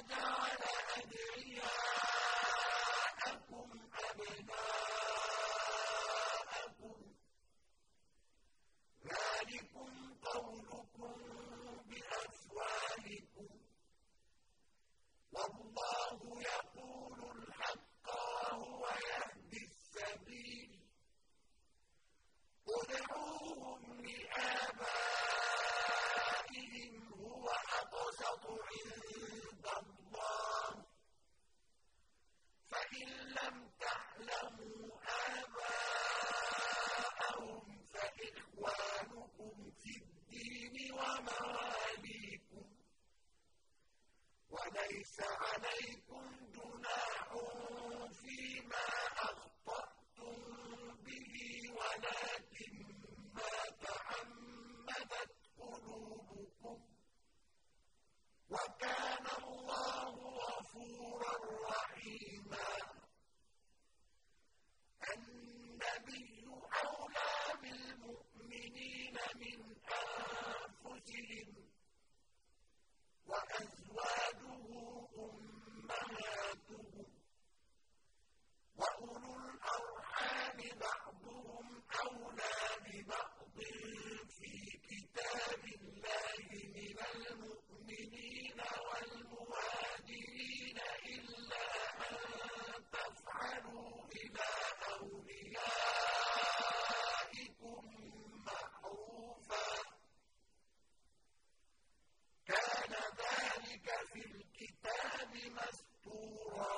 جَعَلَ أَدْعِيَاءَكُمْ أَبْنَاءَكُمْ ذَٰلِكُمْ قَوْلُكُم بِأَفْوَاهِكُمْ وَاللَّهُ يَقُولُ الْحَقَّ وَهُوَ يَهْدِي السَّبِيلَ ادْعُوهُمْ لِآبَائِهِمْ هُوَ أَقْسَطُ عِندَ اللَّهِ ۚ فَإِن لَّمْ تَعْلَمُوا آبَاءَهُمْ فَإِخْوَانُكُمْ فِي الدِّينِ وَمَوَالِيكُمْ ۚ وَلَيْسَ عَلَيْكُمْ جُنَاحٌ فِيمَا أَخْطَأْتُم بِهِ وَلَٰكِن مَّا تَعَمَّدَتْ قُلُوبُكُمْ ۚ وَكَانَ اللَّهُ غَفُورًا رَّحِيمًا. النَّبِيُّ أَوْلَىٰ بِالْمُؤْمِنِينَ مِنْ أَنفُسِهِمْ ۖ وَأَزْوَاجُهُ أُمَّهَاتُهُمْ ۖ وَأُولُو الْأَرْحَامِ بَعْضُهُمْ أَوْلَىٰ بِبَعْضٍ فِي كِتَابِ اللَّهِ مِنَ الْمُؤْمِنِينَ وَالْمُهَاجِرِينَ إِلَّا أَن تَفْعَلُوا إِلَىٰ أَوْلِيَائِكُم مَّعْرُوفًا ۚ كَانَ ذَٰلِكَ فِي الْكِتَابِ مَسْطُورًا.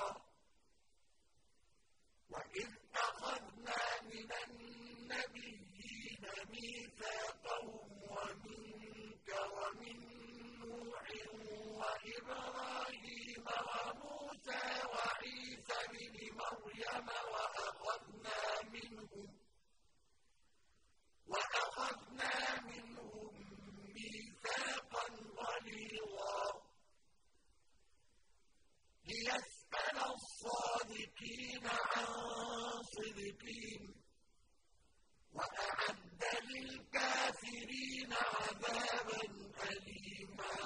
وَإِذْ أَخَذْنَا مِنَ النَّبِيِّينَ مِيثَاقَهُمْ وَمِنكَ وَمِن نُّوحٍ وَإِبْرَاهِيمَ وَمُوسَىٰ وَعِيسَى ابْنِ مَرْيَمَ وَأَخَذْنَا مِنْهُم مِّيثَاقًا غَلِيظًا لِّيَسْأَلَ الصَّادِقِينَ عَن صِدْقِهِمْ ۚ وَأَعَدَّ لِلْكَافِرِينَ عَذَابًا أَلِيمًا.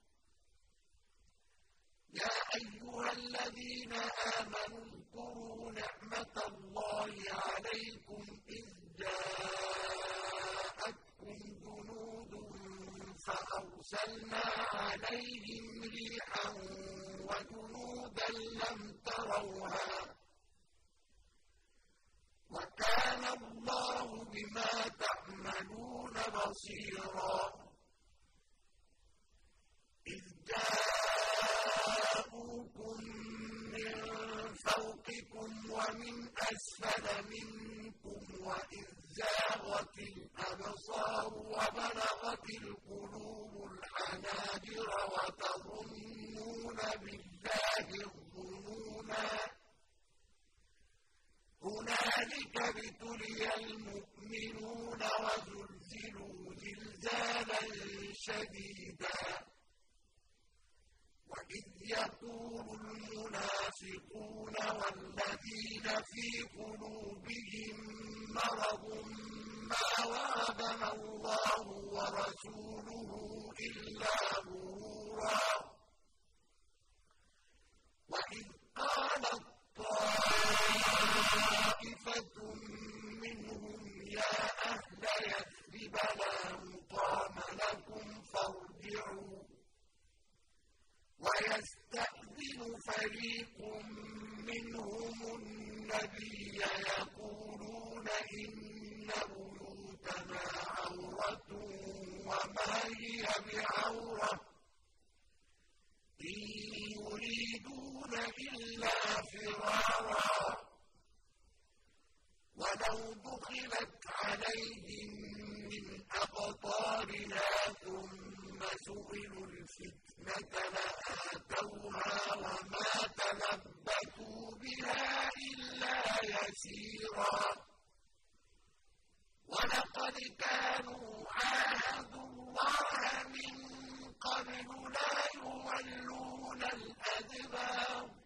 يَا أَيُّهَا الَّذِينَ آمَنُوا اذْكُرُوا نِعْمَةَ اللَّهِ عَلَيْكُمْ إِذْ جَاءَتْكُمْ جُنُودٌ فَأَرْسَلْنَا عَلَيْهِمْ رِيحًا وَجُنُودًا لَّمْ تَرَوْهَا ۚ وَكَانَ اللَّهُ بِمَا تَعْمَلُونَ بَصِيرًا. إِذْ جَاءُوكُم مِّن فَوْقِكُمْ وَمِنْ أَسْفَلَ مِنكُمْ وَإِذْ زَاغَتِ الْأَبْصَارُ وَبَلَغَتِ الْقُلُوبُ الْحَنَاجِرَ وَتَظُنُّونَ بِاللَّهِ الظُّنُونَا. هُنَالِكَ ابْتُلِيَ الْمُؤْمِنُونَ وَزُلْزِلُوا زِلْزَالًا شَدِيدًا. وَإِذْ يَقُولُ الْمُنَافِقُونَ وَالَّذِينَ فِي قُلُوبِهِم مَّرَضٌ مَّا وَعَدَنَا اللَّهُ وَرَسُولُهُ إِلَّا غُرُورًا. وَإِذْ قَالَت طَّائِفَةٌ مِّنْهُمْ يَا أَهْلَ يَثْرِبَ لَا مُقَامَ لَكُمْ فَارْجِعُوا، وَيَسْتَأْذِنُ فَرِيقٌ مِّنْهُمُ النَّبِيَّ يَقُولُونَ إِنَّ بُيُوتَنَا عَوْرَةٌ وَمَا هِيَ بِعَوْرَةٍ إِن يُرِيدُونَ إِلَّا فِرَارًا. وَلَوْ دُخِلَتْ عَلَيْهِم مِّنْ أَقْطَارِهَا ثُمَّ سُئِلُوا الْفِتْنَةَ لَآتَوْهَا وَمَا تَلَبَّثُوا بِهَا إِلَّا يَسِيرًا. وَلَقَدْ كَانُوا عَاهَدُوا اللَّهَ مِن قَبْلُ لَا يُوَلُّونَ الْأَدْبَارَ ۚ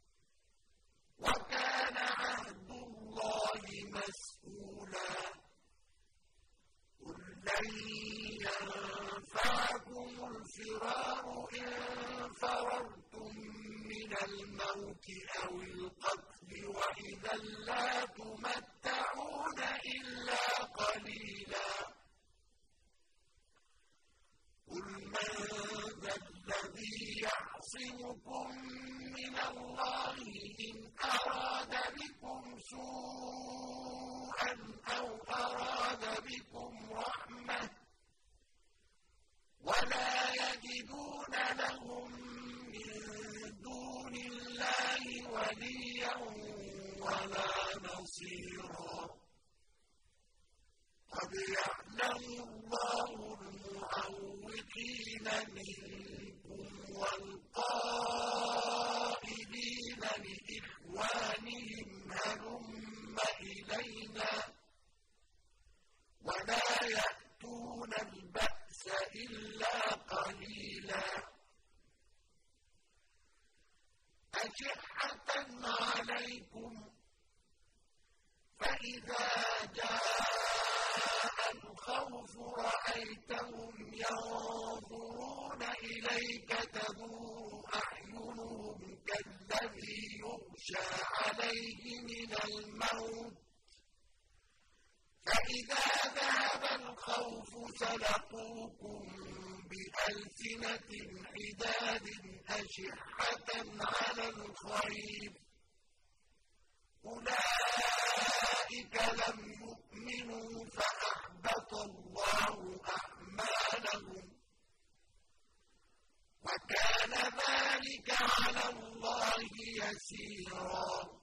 وَكَانَ عَهْدُ اللَّهِ مَسْئُولًا. قُل لَّن يَنفَعَكُمُ الْفِرَارُ إِن فَرَرْتُم من الموت أو القتل وإذا لا تمتعون إلا قليلا قل من ذا الذي يعصمكم من الله إن أراد بكم سوءا أو أراد بكم رحمة ولا يجدون لهم من دون الله وليا ولا نصيرا قد يعلم الله المعوقين منكم والقائلين لإخوانهم هلم إلينا ولا يأتون البأس إلا قليلا أشحة عليكم فإذا جاء الخوف رأيتهم ينظرون إليك تدور أعينهم كالذي يغشى عليه من الموت فإذا ذهب الخوف سلقوكم بألسنة حداد أشحة على الخير أولئك لم يؤمنوا فأحبط الله أعمالهم وكان ذلك على الله يسيرا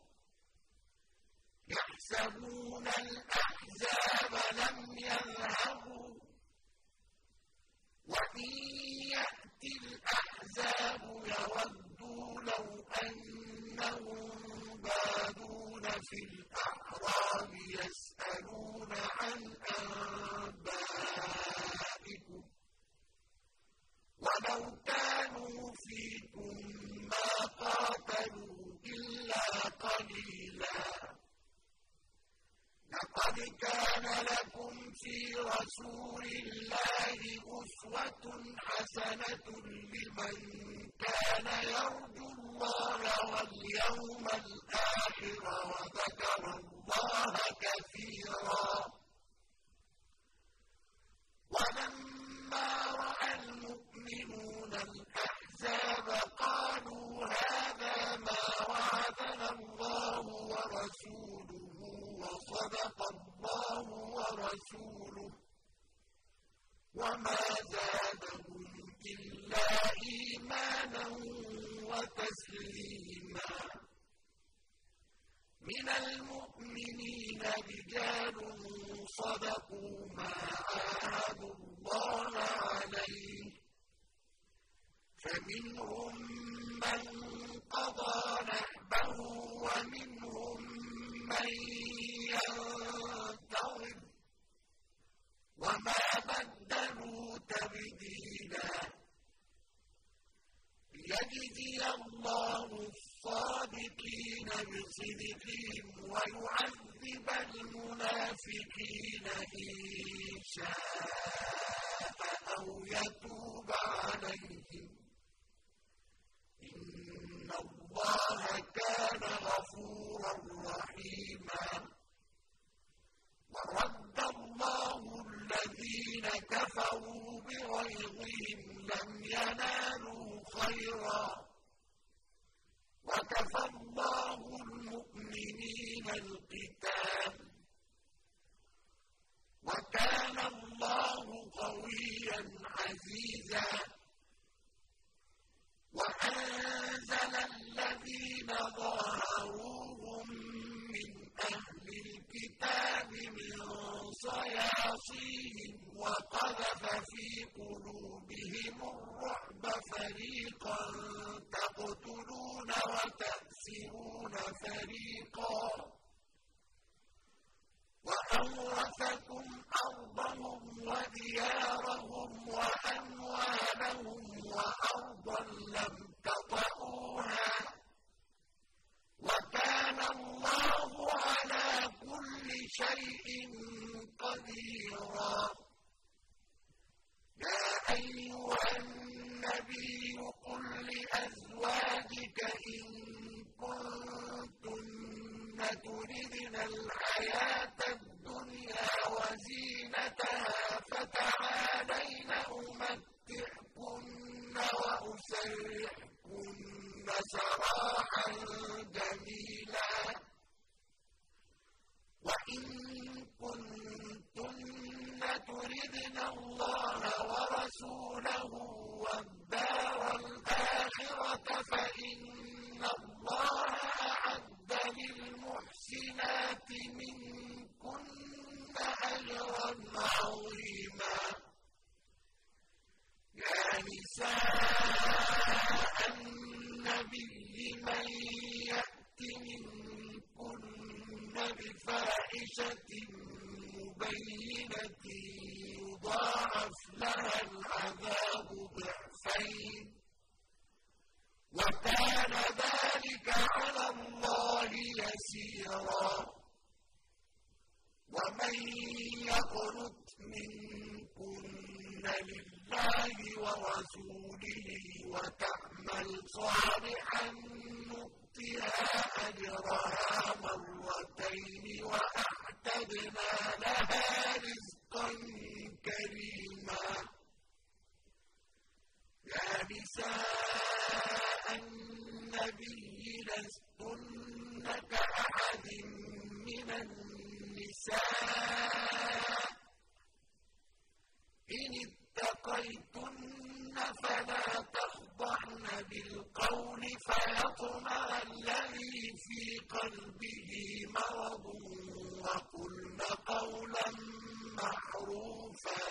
يحسبون الأحزاب لم يذهبوا وإن يأتي الأحزاب يودوا لو أنهم بادون في الأعراب يسألون عن أنبائكم ولو كانوا فيكم ما قاتلوا إلا قليلا لقد كان لكم في رسول الله أسوة حسنة لمن كان يرجو الله واليوم الآخر وذكر الله كثيرا ولما رأى المؤمنون الأحزاب قالوا هذا ما وعدنا الله ورسوله وصدق الله ورسوله وما زادهم إلا إيمانا وتسليما من المؤمنين رجال صدقوا ما عاهدوا الله عليه فمنهم من قضى نحبه ومنهم من ينتظر وما بدلوا تبديلا ليجزي الله الصادقين بصدقهم ويعذب المنافقين إن شاء أو يتوب عليهم إن الله كان غفورا رحيما ورد الله الذين كفروا بغيظهم لم ينالوا خيرا وكفى الله المؤمنين القتال وكان الله قويا عزيزا وأنزل الذين ظاهروهم من أهل الكتاب من صياصيهم وقذف في قلوبهم الرعب فريقا تقتلون وتأسرون فريقا وأورثكم أرضهم وديارهم وأموالهم وأرضا لم تطئوها وكان الله على كل شيء قديرا يا أيها النبي قل لأزواجك إن كنتن تردن الحياة الدنيا وزينتها فتعالين أمتعكن وأسرحكن سراحا جميلا وإن كنتن تردن الله ورسوله والدار الآخرة فإن الله أعد للمحسنات منكن أجرا عظيما يا نساء النبي من يأت منكن بفاحشة مبينة يضاعف لها العذاب ضعفين وكان ذلك على الله يسيرا ومن يقنت منكن لله ورسوله وتعمل صالحا نؤتها أجرها مرتين وأعتدنا لها رزقا كريما يا نساء النبي لستن كأحد من النساء إن اتقيتن فلا تخضعن بالقول فيطمع الذي في قلبه مرض وقلن قولا معروفا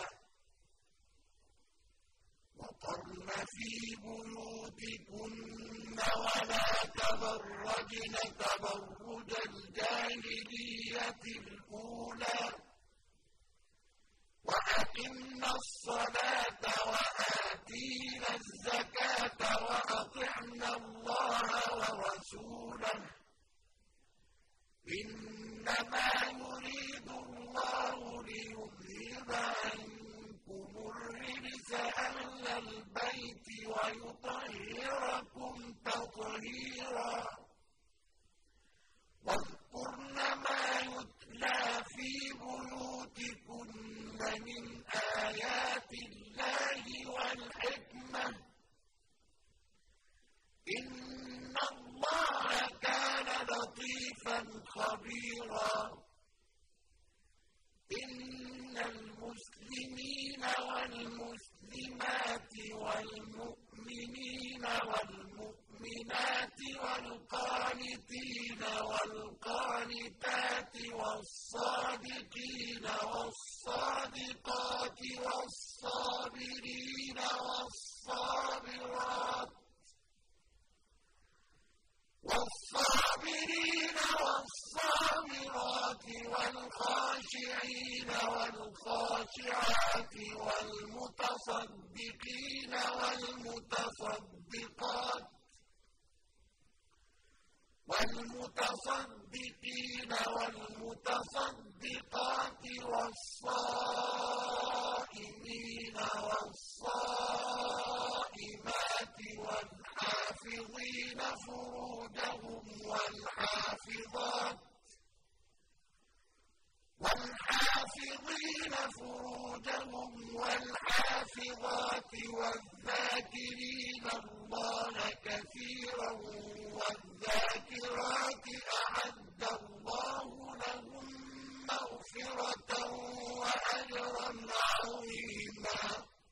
وقرن في بيوتكن ولا تبرجن تبرج الجاهلية الأولى وأقمنا الصلاة وآتينا الزكاة وأطعنا الله ورسوله إنما يريد الله ليذهب عنكم الرجس أهل البيت ويطهركم تطهيرا واذكرن ما يتلى في بيوتكن من آيات الله والحكمة إن الله كان لطيفا خبيرا إن المسلمين والمسلمات والمؤمنين والمؤمنات والقانتين والقانتات والصادقين والصادقات والصابرين والصابرات والخاشعين والخاشعات والمتصدقين والمتصدقات والصائمين والصائمات والحافظين فروجهم والحافظات والذاكرين الله كثيرا والذاكرات أعد الله لهم مغفرة وأجرا عظيما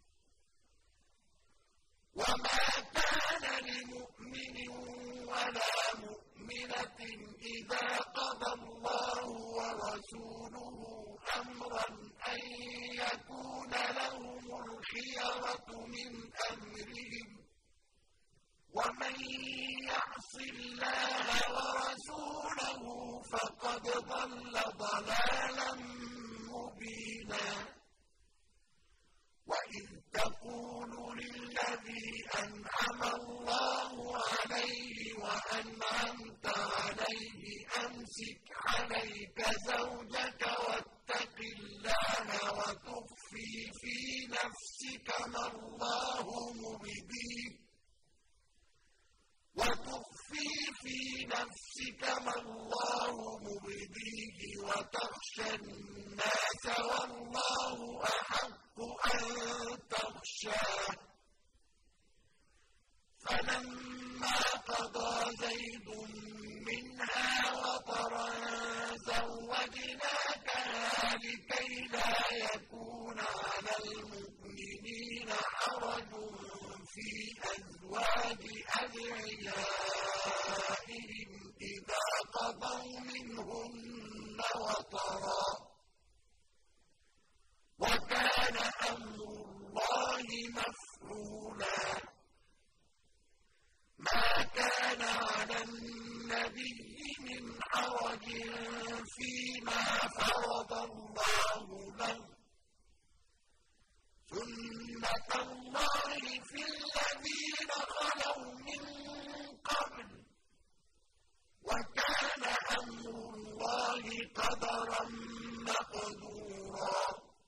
وما كان لمؤمن ولا مؤمنة إذا قضى الله ورسوله أمرا أن يكون لهم الخيرة من أمرهم ومن يعص الله ورسوله فقد ضل ضلالا مبينا وإذ تقول للذي أنعم الله عليه وأنعمت عليه أمسك عليك زوجك واتق الله وتخفي في نفسك ما الله مبديه وتخفي في نفسك ما الله مبديه وتخشى الناس والله أحق أن تخشاه فلما قضى زيد منها وطرا زوجناكها لكي لا يكون على المؤمنين حرج في أزواج أدعيائهم إذا قضوا منهن وطرا وكان أمر الله مفعولا ما كان على النبي من حرج فيما فرض الله له سنة الله في الذين خلوا من قبل وكان أمر الله قدرا مقدورا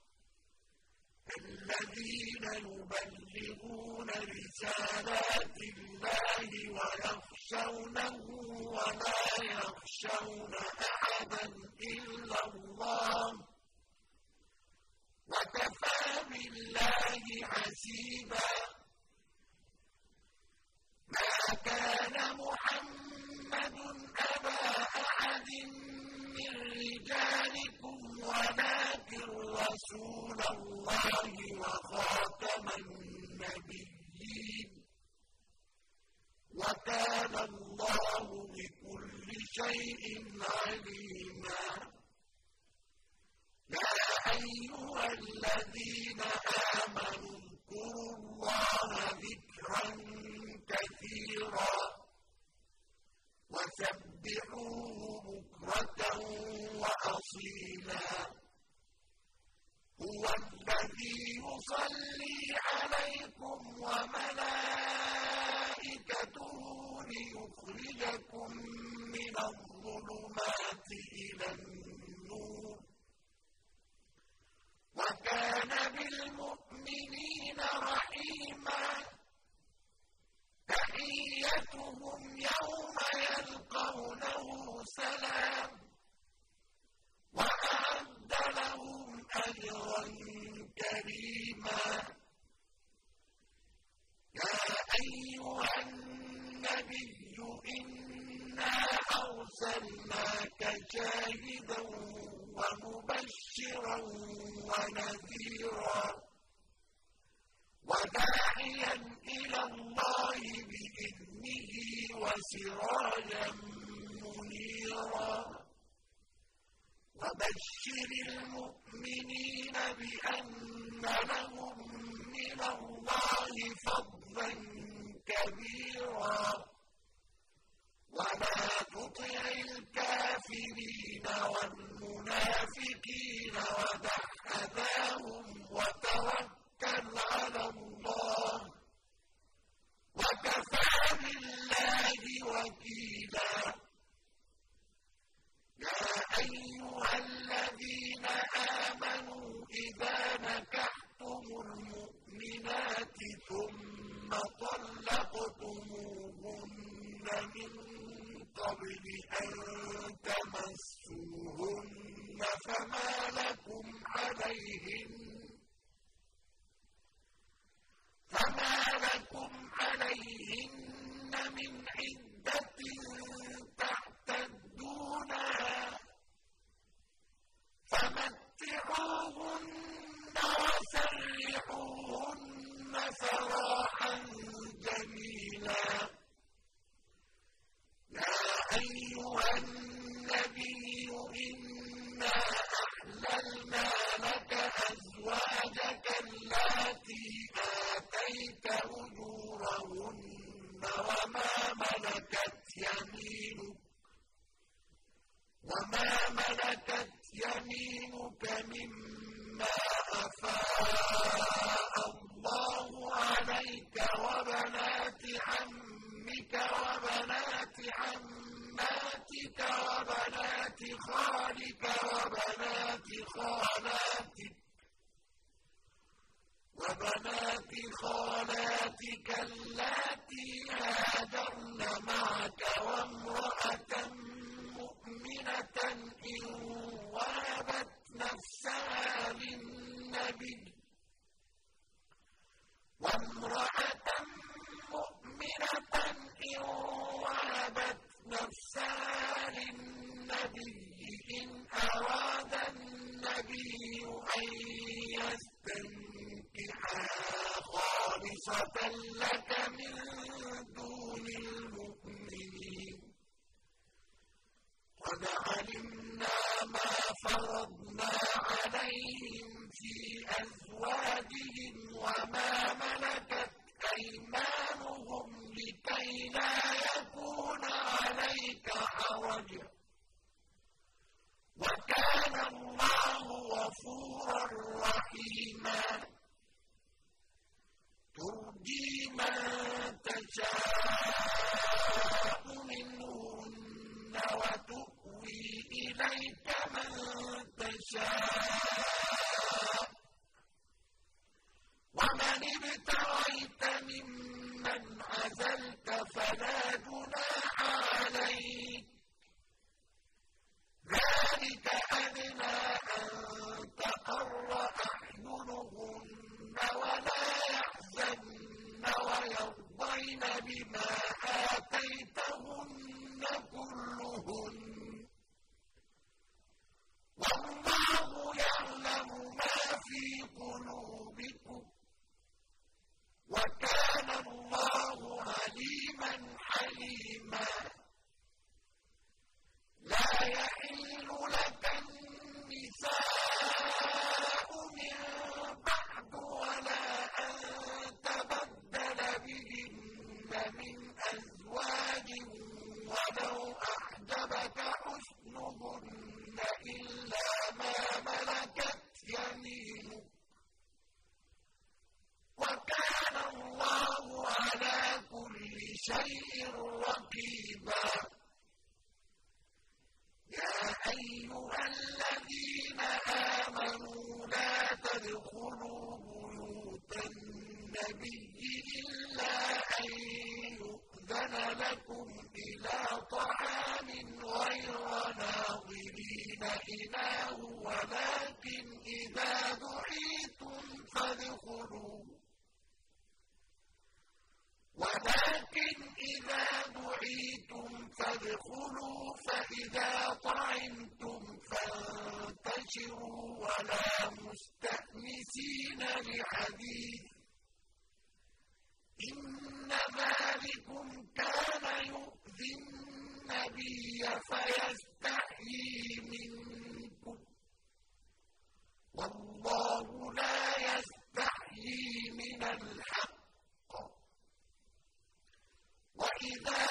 الذين يبلغون رسالات الله ويخشونه ولا يخشون أحدا إلا الله وكفى بالله حسيبا ما كان محمد أبا أحد من رجالكم ولكن رسول الله وخاتم النبيين وكان الله بكل شيء عليما يا أيها الذين آمنوا اذكروا الله ذكرا كثيرا وسبحوه بكرة وأصيلا هو الذي يصلي عليكم وملائكته ليخرجكم من الظلمات إلى النور وكان بالمؤمنين رحيما تحيتهم يوم يلقونه سلام وأعد لهم أجرا كريما يا أيها النبي إنا أرسلناك شاهدا ومبشرا ونذيرا وداعيا إلى الله بإذنه وسراجا منيرا وبشر المؤمنين بأن لهم من الله فضلا كبيرا ولا تطع الكافرين والمنافقين ودع أذاهم وتوكل على الله وكفى بالله وكيلا يا أيها الذين آمنوا إذا نكحتم المؤمنات ثم طلقتموهن من قبل أن تمسوهن فما لكم عليهن من عدة تعتدونها فمتعوهن وسرحوهن سراحا جميلا يا أيها النبي إنا أحللنا لك أزواجك اللاتي آتيت أجورهن وما ملكت يمينك مما أفاء الله عليك وبنات عمك وبنات عماتك وبنات خالك وبنات خالاتك اللاتي اللاتي هاجرن معك وامرأة مؤمنة إن وهبت نفسها للنبي إن أراد النبي أن يستنكحها خالصة لك من دون المؤمنين قد علمنا ما فرضنا عليهم في أزواجهم وما ملكت أيمانهم لكي لا يكون عليك حرج وكان الله غفورا رحيما ترجي من تشاء منهن وتؤوي إليك من تشاء ومن ابتغيت ممن عزلت فلا جناح عليك ذلك أدنى أن تقر أعينهن ولا يحزن ويرضين بما آتيتهن كلهن والله يعلم ما في قلوبكم وكان الله عليما حليما لا يحل لك النساء من بعد ولا أن تبدل بهن من أزواج ولو أعجبك حسنهن إلا ما ملكت يمينك وكان الله على كل شيء رقيبا يا أيها الذين آمنوا لا تدخلوا بيوت النبي إلا أن يؤذن لكم إلى طعام غير ناظرين إناه ولكن إذا دعيتم فادخلوا فإذا طعمتم فانتشروا ولا مستأنسين لحديث إن ذلكم كان يؤذي النبي فيستحيي منكم والله لا يستحيي من الحق وإذا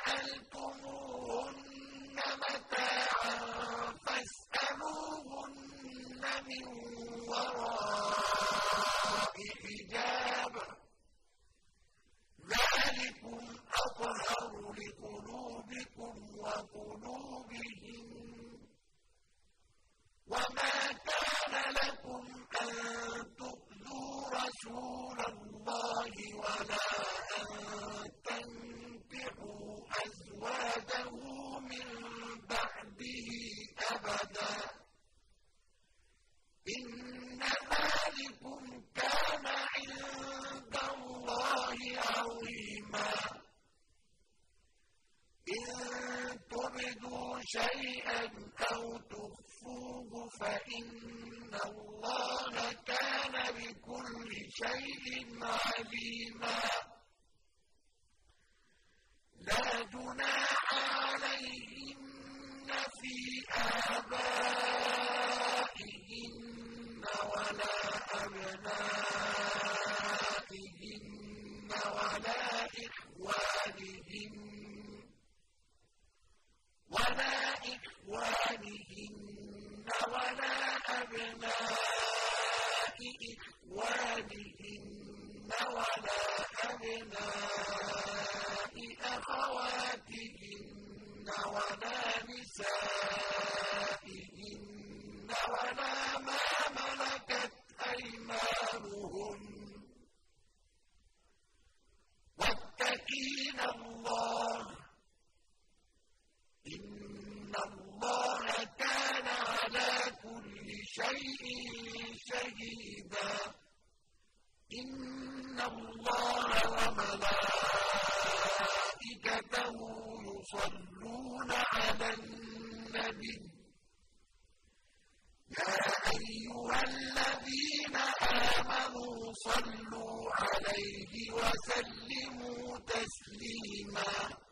سألتموهن متاعا فاسألوهن من وراء حجاب ذلكم أطهر لقلوبكم وقلوبهم وما كان لكم أن تؤذوا رسول الله ولا أن تنكحوا أزواجه من بعده أبدا إن ذلكم كان عند الله عظيما إن تبدوا شيئا أو تخفوه فإن الله كان بكل شيء عليما لا جناح عليهن في آبائهن ولا أبنائهن ولا إخوانهن ولا أبناء إخوانهن ولا أبناء أخواتهن ولا نسائهن ولا ما ملكت أيمانهن واتقي شيء شهيدا إن الله وملائكته يصلون على النبي يا أيها الذين آمنوا صلوا عليه وسلموا تسليما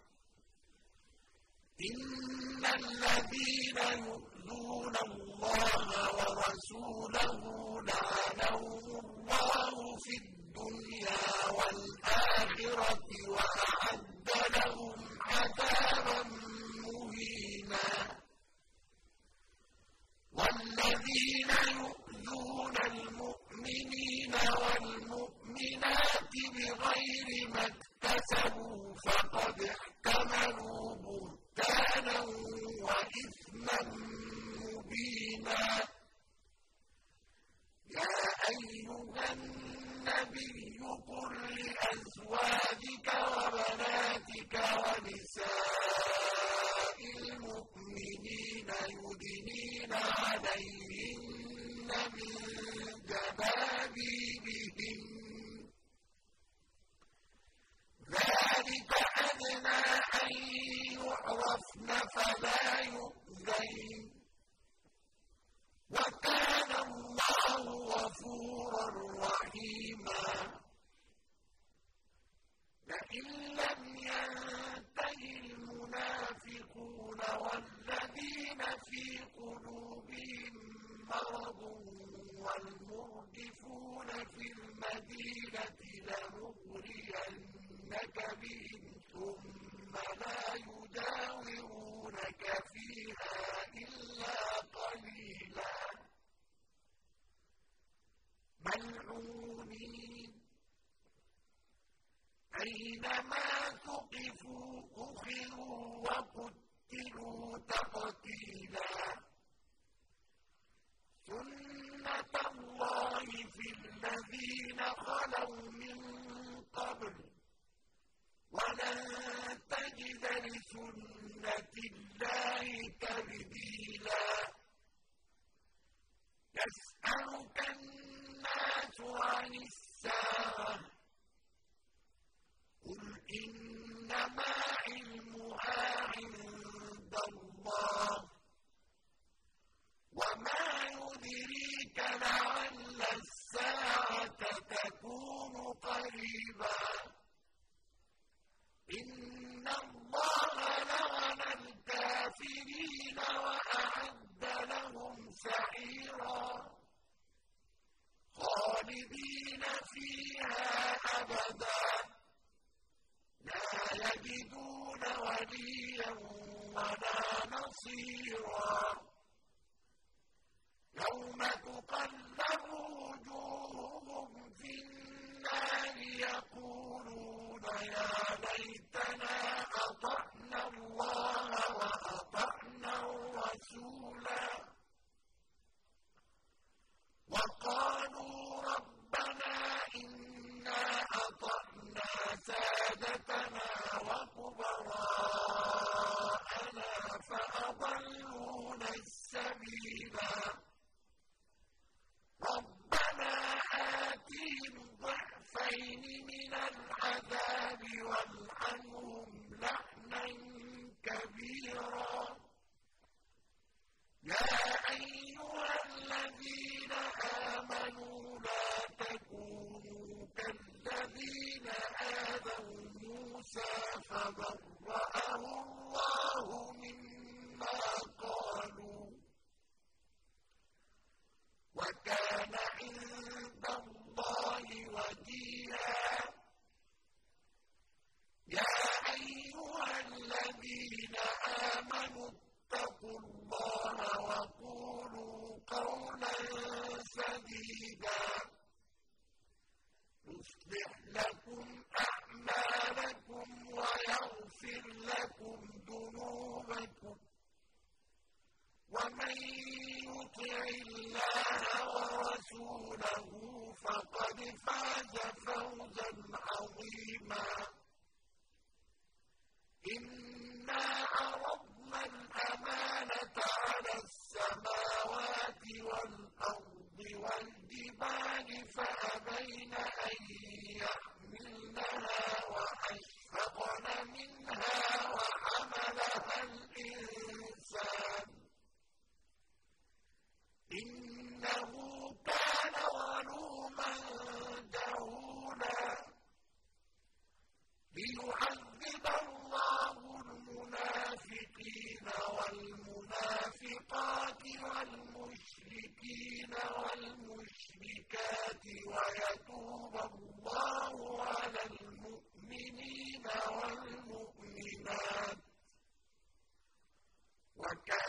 إن الذين يؤذون الله ورسوله لعنهم الله في الدنيا والآخرة وأعد لهم عذابا مهينا والذين يؤذون المؤمنين والمؤمنات بغير ما اكتسبوا فقد احتملوا بهتانا وإثما مبينا يا أيها النبي قل لأزواجك وبناتك ونساء المؤمنين يدنين عليهن من جلابيبهن ذلك أدنى أن يعرفن فلا يؤذين وكان الله غفورا رحيما لئن لم ينته المنافقون والذين في قلوبهم مرض والمرجفون في المدينة لنغرينك بهم ثم لا يجاورونك فيها إلا قليلا ملعونين أينما ثقفوا أخذوا وقتلوا تقتيلا سنة الله في الذين خلوا من قبل ولن تجد لسنة الله تبديلا يسألك الناس عن الساعة قل إنما علمها عند الله وما يدريك لعل الساعة تكون قريبا إن الله لعن الكافرين وأعد لهم سعيرا خالدين فيها أبدا لا يجدون وليا ولا نصيرا يوم تقلب وجوههم في النار يقولون يا ليتنا أطعنا الله وأطعنا الرسولا وقالوا ربنا إنا أطعنا سادتنا وكبراءنا فأضلونا السبيلا ربنا آتهم ضعفين من العذاب والعنهم لعنا كبيرا يا أيها الذين آمنوا لا تكونوا كالذين آذوا موسى فبرأه الله مما قالوا وكان عند الله وجيها يا أيها الذين آمنوا اتقوا الله وقولوا قولا سديدا يصلح لكم أعمالكم ويغفر لكم ذنوبكم ومن يطع الله ورسوله فقد فاز فوزا عظيما إنا عرضنا الأمانة على السماوات والأرض وَكَانَ